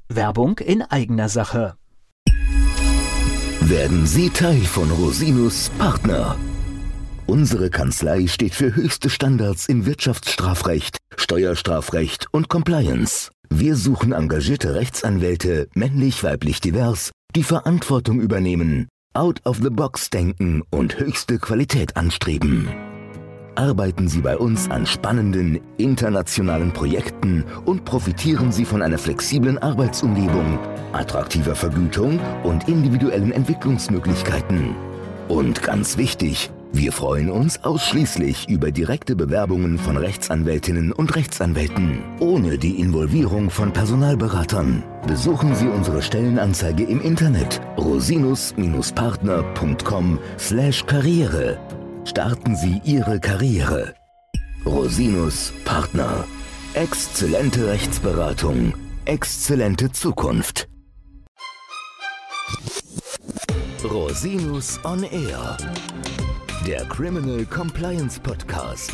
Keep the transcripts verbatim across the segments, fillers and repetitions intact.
Werbung in eigener Sache. Werden Sie Teil von Rosinus Partner. Unsere Kanzlei steht für höchste Standards in Wirtschaftsstrafrecht, Steuerstrafrecht und Compliance. Wir suchen engagierte Rechtsanwälte, männlich, weiblich, divers, die Verantwortung übernehmen, out of the box denken und höchste Qualität anstreben. Arbeiten Sie bei uns an spannenden, internationalen Projekten und profitieren Sie von einer flexiblen Arbeitsumgebung, attraktiver Vergütung und individuellen Entwicklungsmöglichkeiten. Und ganz wichtig, wir freuen uns ausschließlich über direkte Bewerbungen von Rechtsanwältinnen und Rechtsanwälten, ohne die Involvierung von Personalberatern. Besuchen Sie unsere Stellenanzeige im Internet rosinus Partner punkt com slash karriere. Starten Sie Ihre Karriere. Rosinus Partner. Exzellente Rechtsberatung. Exzellente Zukunft. Rosinus on Air. Der Criminal Compliance Podcast.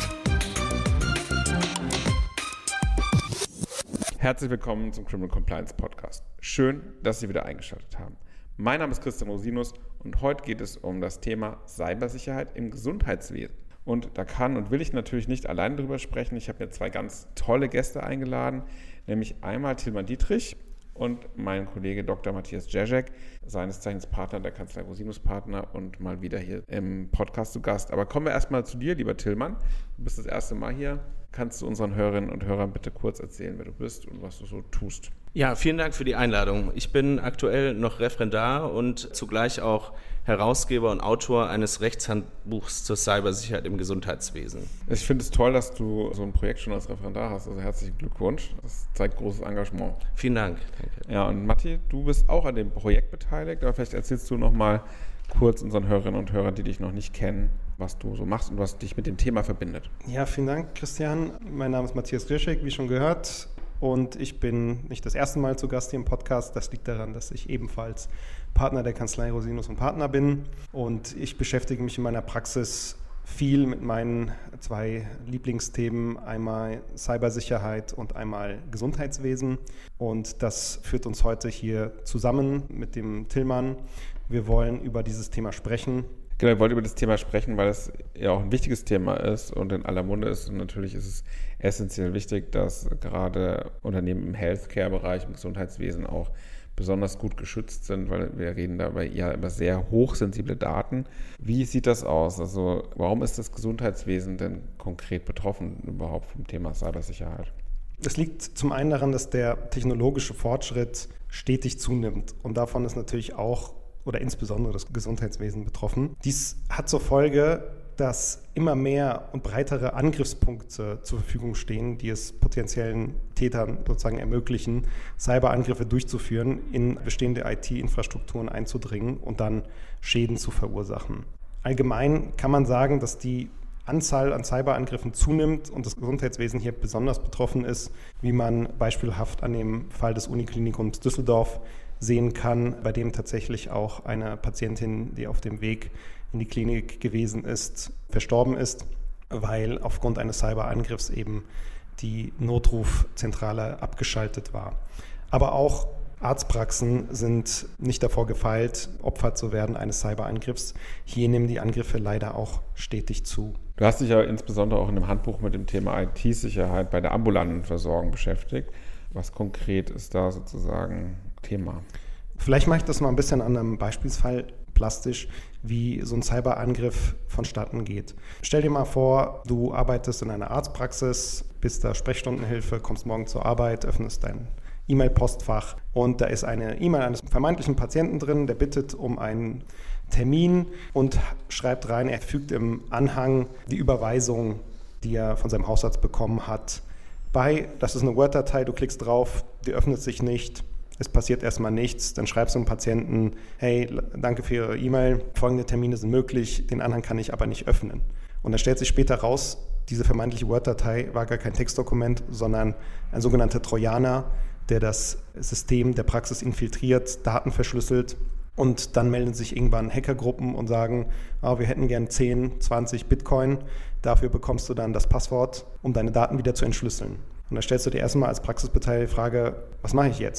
Herzlich willkommen zum Criminal Compliance Podcast. Schön, dass Sie wieder eingeschaltet haben. Mein Name ist Christian Rosinus und heute geht es um das Thema Cybersicherheit im Gesundheitswesen. Und da kann und will ich natürlich nicht allein drüber sprechen. Ich habe mir zwei ganz tolle Gäste eingeladen, nämlich einmal Tilman Dietrich und mein Kollege Doktor Matthias Ježek, seines Zeichens Partner der Kanzlei Rosinus Partner und mal wieder hier im Podcast zu Gast. Aber kommen wir erstmal zu dir, lieber Tilman. Du bist das erste Mal hier. Kannst du unseren Hörerinnen und Hörern bitte kurz erzählen, wer du bist und was du so tust? Ja, vielen Dank für die Einladung. Ich bin aktuell noch Referendar und zugleich auch Herausgeber und Autor eines Rechtshandbuchs zur Cybersicherheit im Gesundheitswesen. Ich finde es toll, dass du so ein Projekt schon als Referendar hast. Also herzlichen Glückwunsch. Das zeigt großes Engagement. Vielen Dank. Danke. Ja, und Matti, du bist auch an dem Projekt beteiligt, aber vielleicht erzählst du noch mal kurz unseren Hörerinnen und Hörern, die dich noch nicht kennen, was du so machst und was dich mit dem Thema verbindet. Ja, vielen Dank, Christian. Mein Name ist Matthias Ježek, wie schon gehört. Und ich bin nicht das erste Mal zu Gast hier im Podcast. Das liegt daran, dass ich ebenfalls Partner der Kanzlei Rosinus und Partner bin. Und ich beschäftige mich in meiner Praxis viel mit meinen zwei Lieblingsthemen, einmal Cybersicherheit und einmal Gesundheitswesen. Und das führt uns heute hier zusammen mit dem Tilman. Wir wollen über dieses Thema sprechen. Genau, ich wollte über das Thema sprechen, weil es ja auch ein wichtiges Thema ist und in aller Munde ist. Und natürlich ist es essentiell wichtig, dass gerade Unternehmen im Healthcare-Bereich, im Gesundheitswesen auch besonders gut geschützt sind, weil wir reden dabei ja über sehr hochsensible Daten. Wie sieht das aus? Also warum ist das Gesundheitswesen denn konkret betroffen überhaupt vom Thema Cybersicherheit? Es liegt zum einen daran, dass der technologische Fortschritt stetig zunimmt. Und davon ist natürlich auch oder insbesondere das Gesundheitswesen betroffen. Dies hat zur Folge, dass immer mehr und breitere Angriffspunkte zur Verfügung stehen, die es potenziellen Tätern sozusagen ermöglichen, Cyberangriffe durchzuführen, in bestehende I T-Infrastrukturen einzudringen und dann Schäden zu verursachen. Allgemein kann man sagen, dass die Anzahl an Cyberangriffen zunimmt und das Gesundheitswesen hier besonders betroffen ist, wie man beispielhaft an dem Fall des Uniklinikums Düsseldorf sehen kann, bei dem tatsächlich auch eine Patientin, die auf dem Weg in die Klinik gewesen ist, verstorben ist, weil aufgrund eines Cyberangriffs eben die Notrufzentrale abgeschaltet war. Aber auch Arztpraxen sind nicht davor gefeit, Opfer zu werden eines Cyberangriffs. Hier nehmen die Angriffe leider auch stetig zu. Du hast dich ja insbesondere auch in dem Handbuch mit dem Thema I T-Sicherheit bei der ambulanten Versorgung beschäftigt. Was konkret ist da sozusagen Thema? Vielleicht mache ich das mal ein bisschen an einem Beispielsfall plastisch, wie so ein Cyberangriff vonstatten geht. Stell dir mal vor, du arbeitest in einer Arztpraxis, bist da Sprechstundenhilfe, kommst morgen zur Arbeit, öffnest dein E-Mail-Postfach und da ist eine E-Mail eines vermeintlichen Patienten drin, der bittet um einen Termin und schreibt rein, er fügt im Anhang die Überweisung, die er von seinem Hausarzt bekommen hat, bei. Das ist eine Word-Datei, du klickst drauf, die öffnet sich nicht, es passiert erstmal nichts, dann schreibst du dem Patienten, hey, danke für Ihre E-Mail, folgende Termine sind möglich, den Anhang kann ich aber nicht öffnen. Und dann stellt sich später raus, diese vermeintliche Word-Datei war gar kein Textdokument, sondern ein sogenannter Trojaner, der das System der Praxis infiltriert, Daten verschlüsselt und dann melden sich irgendwann Hackergruppen und sagen, oh, wir hätten gern zehn, zwanzig Bitcoin, dafür bekommst du dann das Passwort, um deine Daten wieder zu entschlüsseln. Und da stellst du dir erstmal als Praxisbeteiligter die Frage, was mache ich jetzt?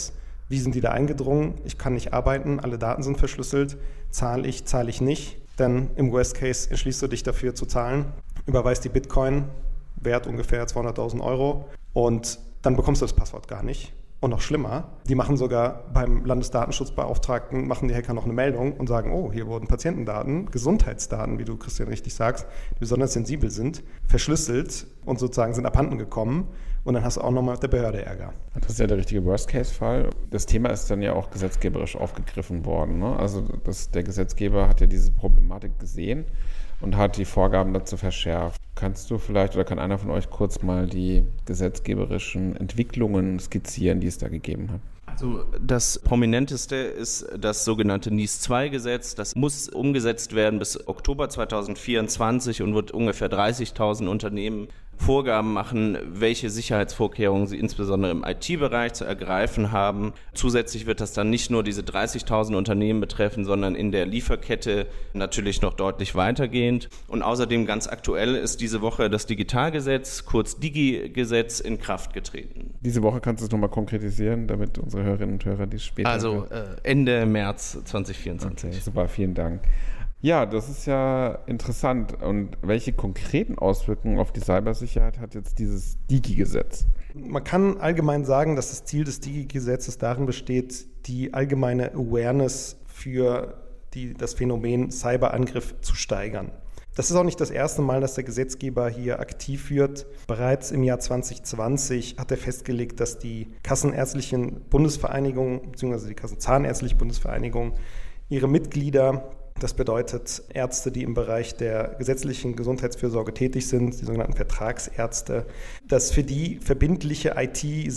Wie sind die da eingedrungen? Ich kann nicht arbeiten, alle Daten sind verschlüsselt. Zahle ich, zahle ich nicht? Denn im Worst Case entschließt du dich dafür zu zahlen, überweist die Bitcoin, Wert ungefähr zweihunderttausend Euro und dann bekommst du das Passwort gar nicht. Und noch schlimmer, die machen sogar beim Landesdatenschutzbeauftragten, machen die Hacker noch eine Meldung und sagen, oh, hier wurden Patientendaten, Gesundheitsdaten, wie du, Christian, richtig sagst, die besonders sensibel sind, verschlüsselt und sozusagen sind abhanden gekommen. Und dann hast du auch nochmal mit der Behörde Ärger. Das ist ja der richtige Worst-Case-Fall. Das Thema ist dann ja auch gesetzgeberisch aufgegriffen worden. Ne? Also das, der Gesetzgeber hat ja diese Problematik gesehen und hat die Vorgaben dazu verschärft. Kannst du vielleicht oder kann einer von euch kurz mal die gesetzgeberischen Entwicklungen skizzieren, die es da gegeben hat? Also das prominenteste ist das sogenannte N I S zwei Gesetz. Das muss umgesetzt werden bis Oktober zweitausendvierundzwanzig und wird ungefähr dreißigtausend Unternehmen Vorgaben machen, welche Sicherheitsvorkehrungen sie insbesondere im I T-Bereich zu ergreifen haben. Zusätzlich wird das dann nicht nur diese dreißigtausend Unternehmen betreffen, sondern in der Lieferkette natürlich noch deutlich weitergehend. Und außerdem ganz aktuell ist diese Woche das Digitalgesetz, kurz Digi-Gesetz, in Kraft getreten. Diese Woche kannst du es nochmal konkretisieren, damit unsere Hörerinnen und Hörer dies später... Also äh, Ende März zweitausendvierundzwanzig. Okay, super, vielen Dank. Ja, das ist ja interessant. Und welche konkreten Auswirkungen auf die Cybersicherheit hat jetzt dieses Digi-Gesetz? Man kann allgemein sagen, dass das Ziel des Digi-Gesetzes darin besteht, die allgemeine Awareness für die, das Phänomen Cyberangriff zu steigern. Das ist auch nicht das erste Mal, dass der Gesetzgeber hier aktiv wird. Bereits im Jahr zwanzig zwanzig hat er festgelegt, dass die Kassenärztlichen Bundesvereinigung bzw. die Kassenzahnärztliche Bundesvereinigung ihre Mitglieder, das bedeutet Ärzte, die im Bereich der gesetzlichen Gesundheitsfürsorge tätig sind, die sogenannten Vertragsärzte, dass für die verbindliche I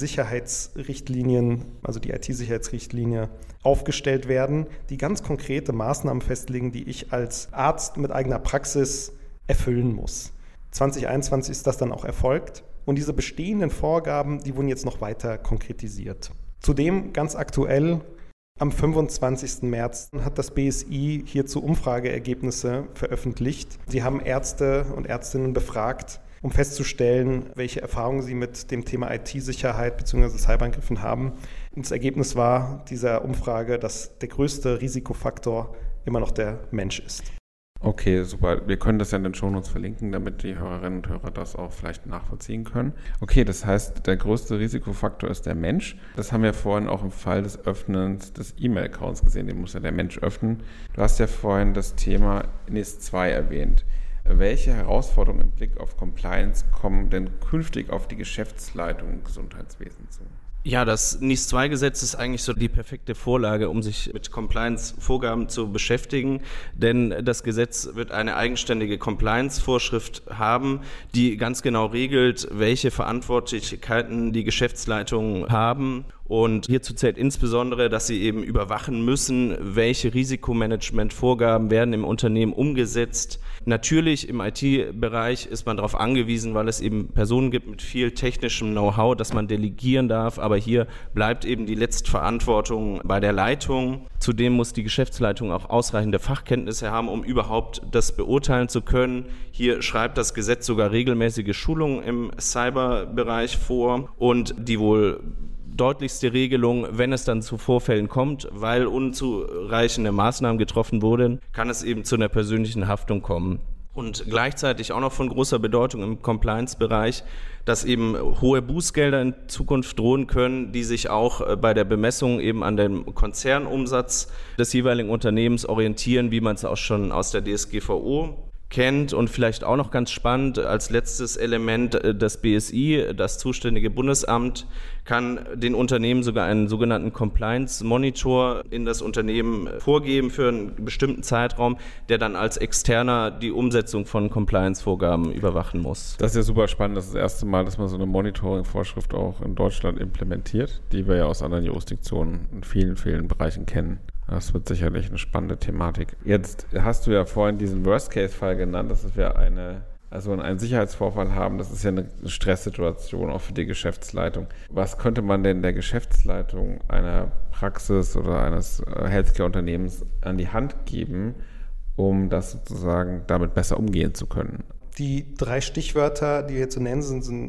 T-Sicherheitsrichtlinien, also die I T-Sicherheitsrichtlinie, aufgestellt werden, die ganz konkrete Maßnahmen festlegen, die ich als Arzt mit eigener Praxis erfüllen muss. zwanzig einundzwanzig ist das dann auch erfolgt und diese bestehenden Vorgaben, die wurden jetzt noch weiter konkretisiert. Zudem ganz aktuell: Am fünfundzwanzigsten März hat das B S I hierzu Umfrageergebnisse veröffentlicht. Sie haben Ärzte und Ärztinnen befragt, um festzustellen, welche Erfahrungen sie mit dem Thema I T-Sicherheit bzw. Cyberangriffen haben. Und das Ergebnis war dieser Umfrage, dass der größte Risikofaktor immer noch der Mensch ist. Okay, super. Wir können das ja in den Shownotes verlinken, damit die Hörerinnen und Hörer das auch vielleicht nachvollziehen können. Okay, das heißt, der größte Risikofaktor ist der Mensch. Das haben wir vorhin auch im Fall des Öffnens des E-Mail-Accounts gesehen. Den muss ja der Mensch öffnen. Du hast ja vorhin das Thema N I S zwei erwähnt. Welche Herausforderungen im Blick auf Compliance kommen denn künftig auf die Geschäftsleitung im Gesundheitswesen zu? Ja, das N I S zwei Gesetz ist eigentlich so die perfekte Vorlage, um sich mit Compliance-Vorgaben zu beschäftigen, denn das Gesetz wird eine eigenständige Compliance-Vorschrift haben, die ganz genau regelt, welche Verantwortlichkeiten die Geschäftsleitungen haben. Und hierzu zählt insbesondere, dass sie eben überwachen müssen, welche Risikomanagement-Vorgaben werden im Unternehmen umgesetzt. Natürlich im I T-Bereich ist man darauf angewiesen, weil es eben Personen gibt mit viel technischem Know-how, dass man delegieren darf. Aber hier bleibt eben die Letztverantwortung bei der Leitung. Zudem muss die Geschäftsleitung auch ausreichende Fachkenntnisse haben, um überhaupt das beurteilen zu können. Hier schreibt das Gesetz sogar regelmäßige Schulungen im Cyberbereich vor und die wohl deutlichste Regelung, wenn es dann zu Vorfällen kommt, weil unzureichende Maßnahmen getroffen wurden, kann es eben zu einer persönlichen Haftung kommen. Und gleichzeitig auch noch von großer Bedeutung im Compliance-Bereich, dass eben hohe Bußgelder in Zukunft drohen können, die sich auch bei der Bemessung eben an dem Konzernumsatz des jeweiligen Unternehmens orientieren, wie man es auch schon aus der D S G V O kennt. Und vielleicht auch noch ganz spannend, als letztes Element das B S I, das zuständige Bundesamt, kann den Unternehmen sogar einen sogenannten Compliance-Monitor in das Unternehmen vorgeben für einen bestimmten Zeitraum, der dann als Externer die Umsetzung von Compliance-Vorgaben überwachen muss. Das ist ja super spannend. Das ist das erste Mal, dass man so eine Monitoring-Vorschrift auch in Deutschland implementiert, die wir ja aus anderen Jurisdiktionen in vielen, vielen Bereichen kennen. Das wird sicherlich eine spannende Thematik. Jetzt hast du ja vorhin diesen Worst-Case-Fall genannt, dass wir eine, also einen Sicherheitsvorfall haben. Das ist ja eine Stresssituation auch für die Geschäftsleitung. Was könnte man denn der Geschäftsleitung einer Praxis oder eines Healthcare-Unternehmens an die Hand geben, um das sozusagen damit besser umgehen zu können? Die drei Stichwörter, die hier zu nennen sind, sind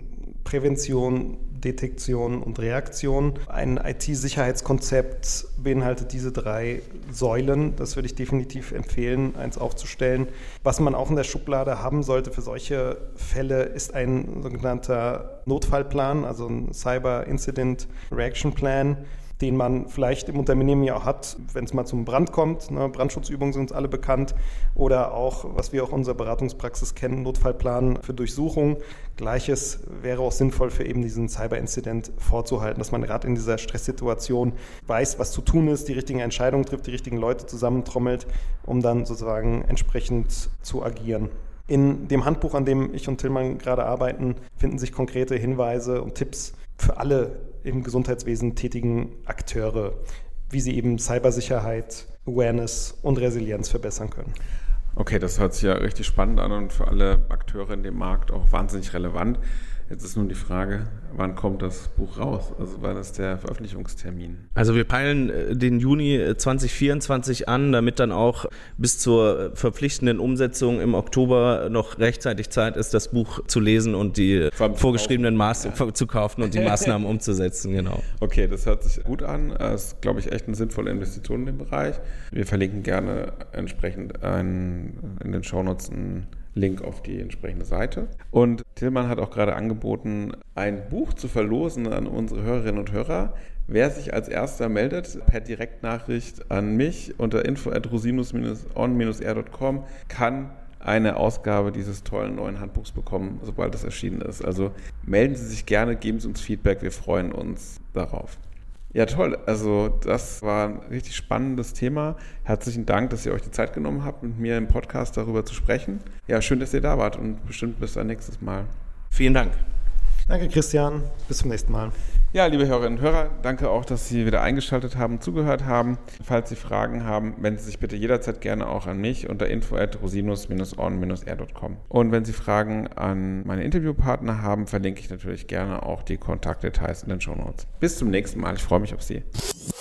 Prävention, Detektion und Reaktion. Ein I T-Sicherheitskonzept beinhaltet diese drei Säulen. Das würde ich definitiv empfehlen, eins aufzustellen. Was man auch in der Schublade haben sollte für solche Fälle, ist ein sogenannter Notfallplan, also ein Cyber Incident Reaction Plan, den man vielleicht im Unternehmen ja auch hat, wenn es mal zum Brand kommt. Ne? Brandschutzübungen sind uns alle bekannt. Oder auch, was wir auch in unserer Beratungspraxis kennen, Notfallplan für Durchsuchung. Gleiches wäre auch sinnvoll für eben diesen Cyber-Incident vorzuhalten, dass man gerade in dieser Stresssituation weiß, was zu tun ist, die richtigen Entscheidungen trifft, die richtigen Leute zusammentrommelt, um dann sozusagen entsprechend zu agieren. In dem Handbuch, an dem ich und Tillmann gerade arbeiten, finden sich konkrete Hinweise und Tipps für alle im Gesundheitswesen tätigen Akteure, wie sie eben Cybersicherheit, Awareness und Resilienz verbessern können. Okay, das hört sich ja richtig spannend an und für alle Akteure in dem Markt auch wahnsinnig relevant. Jetzt ist nun die Frage, wann kommt das Buch raus? Also wann ist der Veröffentlichungstermin? Also wir peilen den Juni zwanzig vierundzwanzig an, damit dann auch bis zur verpflichtenden Umsetzung im Oktober noch rechtzeitig Zeit ist, das Buch zu lesen und die vorgeschriebenen Maßnahmen ja. zu kaufen und die Maßnahmen umzusetzen. Genau. Okay, das hört sich gut an. Das ist, glaube ich, echt eine sinnvolle Investition in dem Bereich. Wir verlinken gerne entsprechend einen, in den Shownotes einen Link auf die entsprechende Seite. Und Tillmann hat auch gerade angeboten, ein Buch zu verlosen an unsere Hörerinnen und Hörer. Wer sich als Erster meldet, per Direktnachricht an mich unter info at rosinus on dash r dot com, kann eine Ausgabe dieses tollen neuen Handbuchs bekommen, sobald es erschienen ist. Also melden Sie sich gerne, geben Sie uns Feedback, wir freuen uns darauf. Ja, toll. Also das war ein richtig spannendes Thema. Herzlichen Dank, dass ihr euch die Zeit genommen habt, mit mir im Podcast darüber zu sprechen. Ja, schön, dass ihr da wart und bestimmt bis ein nächstes Mal. Vielen Dank. Danke, Christian. Bis zum nächsten Mal. Ja, liebe Hörerinnen und Hörer, danke auch, dass Sie wieder eingeschaltet haben, zugehört haben. Falls Sie Fragen haben, wenden Sie sich bitte jederzeit gerne auch an mich unter info at rosinus on dash r dot com. Und wenn Sie Fragen an meine Interviewpartner haben, verlinke ich natürlich gerne auch die Kontaktdetails in den Shownotes. Bis zum nächsten Mal. Ich freue mich auf Sie.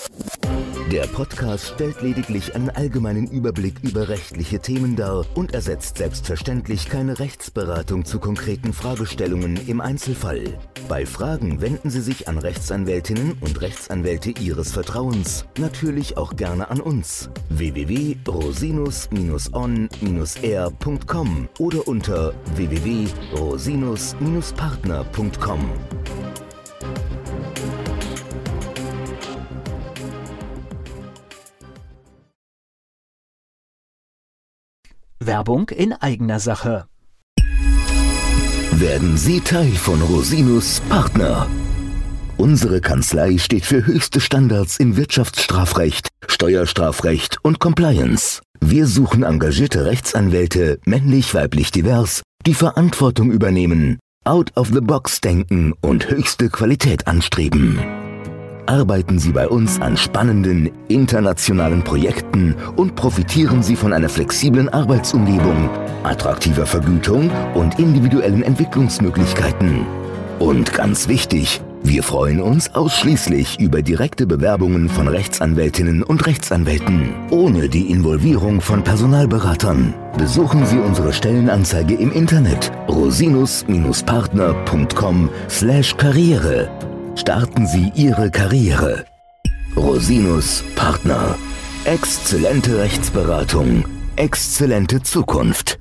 Der Podcast stellt lediglich einen allgemeinen Überblick über rechtliche Themen dar und ersetzt selbstverständlich keine Rechtsberatung zu konkreten Fragestellungen im Einzelfall. Bei Fragen wenden Sie sich an Rechtsanwältinnen und Rechtsanwälte Ihres Vertrauens, natürlich auch gerne an uns. w w w punkt rosinus on dash r punkt com oder unter w w w punkt rosinus partner punkt com. Werbung in eigener Sache. Werden Sie Teil von Rosinus Partner. Unsere Kanzlei steht für höchste Standards im Wirtschaftsstrafrecht, Steuerstrafrecht und Compliance. Wir suchen engagierte Rechtsanwälte, männlich, weiblich, divers, die Verantwortung übernehmen, out of the box denken und höchste Qualität anstreben. Arbeiten Sie bei uns an spannenden, internationalen Projekten und profitieren Sie von einer flexiblen Arbeitsumgebung, attraktiver Vergütung und individuellen Entwicklungsmöglichkeiten. Und ganz wichtig, wir freuen uns ausschließlich über direkte Bewerbungen von Rechtsanwältinnen und Rechtsanwälten, ohne die Involvierung von Personalberatern. Besuchen Sie unsere Stellenanzeige im Internet rosinus partner punkt com slash karriere. Starten Sie Ihre Karriere. Rosinus Partner. Exzellente Rechtsberatung. Exzellente Zukunft.